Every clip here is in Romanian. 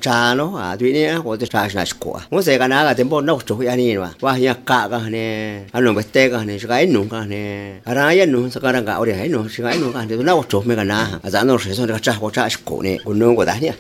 chano tuy ni ko te cha na ko mo se ka na ka tempo no chu ya ni wa ya ka ka ne ano be te ka ne ga nu ka ne ara ya nu sa ka ra ga o de hai nu sa ga nu ka de na chu me ka na za no se so ka cha ko ne ko no ko da ni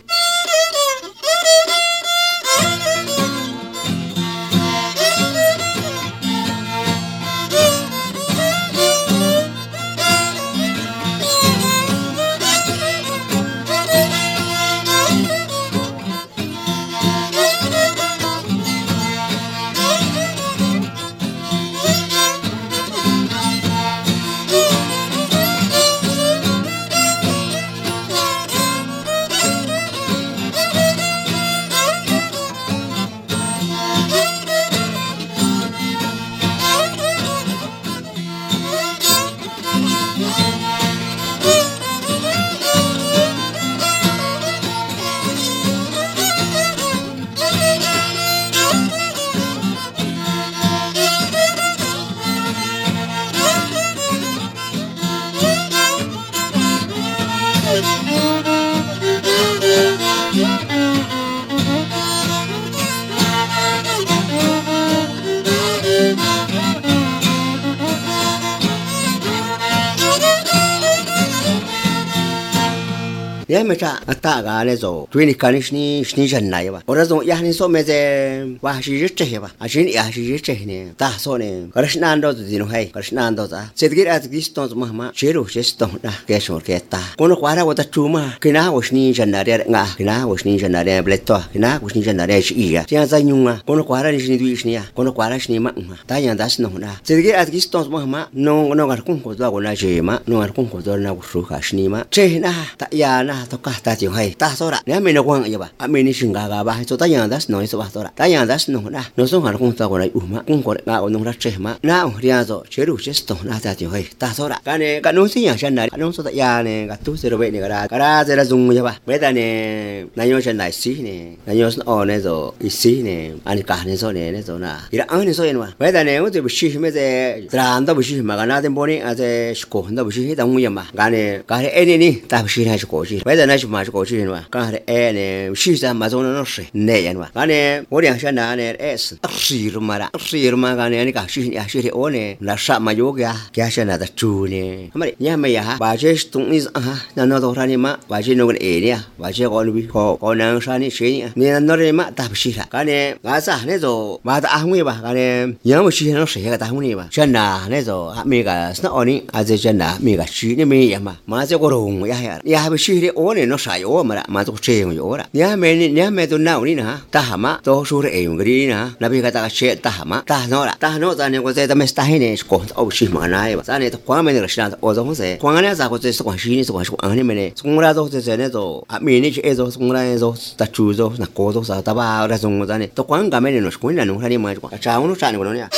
ya me cha ata ga ne zo tui ni ka ni shni jan nai ba ora zo ya ni so me ze wa shi ji che ba a shi ya shi ji che ne ta so ne krishna ndo di no hai krishna ndo za se de at gi sto ma ma che ro che sto da ke so ke ta ko no kwara wa ta chu ma ke na wo shni jan na re nga ke na wo shni jan na re ble to ke na wo shni jan na re shi ya ya za nyunga ko no kwara ni shni du shni ya ko no kwara shni ma ta ya das no na se de at gi sto ma ma no ga kun ko za ko na je ma no ga kun ko za na ko shu ka shni ma che na ta ya na to ka ta ji hai ta so ra ne me no kwang ya ba a me ni shin ga ba so ta ya das no so ba so ra ta ya das no na no so ga kun ta ko na ma kun ko ga o no ra che ma na o ria zo che ru che sto na ta ji hai ta so ra ka ne ka no si ya shan na no so ta ya ne ga tu se ro be ne ga ra ze ra zung ya ba be ta ne na yo shan na si ne na yo o ne zo i si ne ani ka ne so ne zo na ira an ne so yen wa be ta ne o ze bu shi me ze tra an da bu shi ma ga na den bo ni a ze ko da bu shi da mu ya ma ga ne ka ne e ni ta bu shi na ko shi be ta na shi ma ko shi wa ka ne e ne shi sa ma zo no shi ne yan wa ga ne o ria shan na ne es shi ru ma ga ne ani ka shi ya shi o ne la sha ma yo ga shan na da chu ne ma nya me ya ba je tung ni na no do ra ni ma ba je no ne e ni ba je ko lu ko na sha ni shi ni no re ma ta shi ka ne ga sa ne zo ma da a ngui ba ga ne ya mo shi no shi ga da ngui ba shan na ne zo me ga sna o ni a je shan na me ga shi ni me ya ma je ko ro ya ba shi re o ne no sha yo ma zo che yo ra ya me do na ni na ta ha ma to su re e yung ri na na bi ga ta che ta ha ma ta no za ne ko ze ta me sta he ne ko o shi ma na ba za ne to kwa me ne shi na o zo se kwa ne za ko ze so shi ni so shi an ne me ne sung ra zo ze ne zo a mi ni che zo sung ra zo ta chu zo na ko zo sa ta ba ra sung za ne to kwa ga me ne no shi ko na no ra ni ma cha uno cha ne ko no ya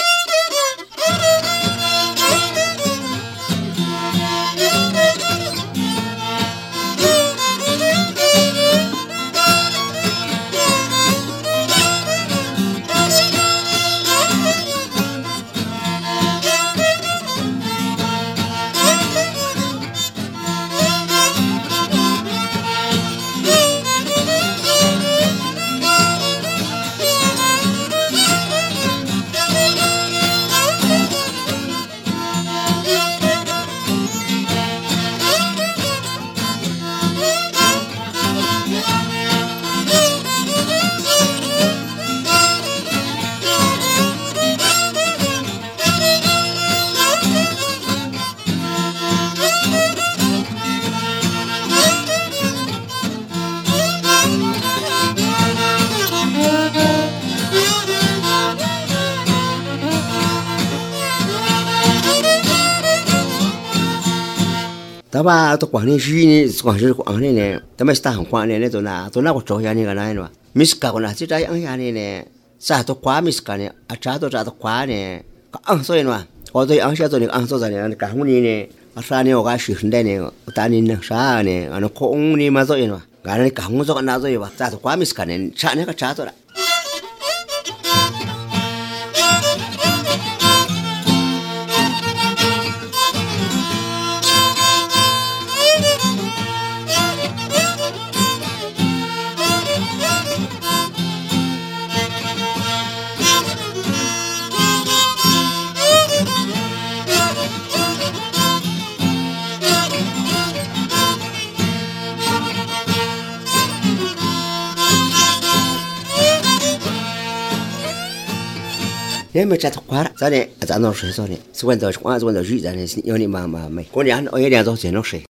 ta ba to kwa ni shi ni kwa shi kwa ni ne ta me sta kwa ni ne to na ko cho ya ni ga na no mis ka ko na chi dai an ya ni ne sa to kwa mis ka ne a cha to kwa ne ka an so yin wa ko to an sha to ni an so za ne ka hu ni ne a sa ne o ga shi hin dai ne ta ni ne sa ne an ko ong ni ma so yin wa ga ne ka hu so na so yi wa sa to kwa mis ka ne cha ne ka cha to ra 也没这花了，咱呢，咱弄水说呢，是问到日咱呢，有你妈妈没，过年我也两周才弄水。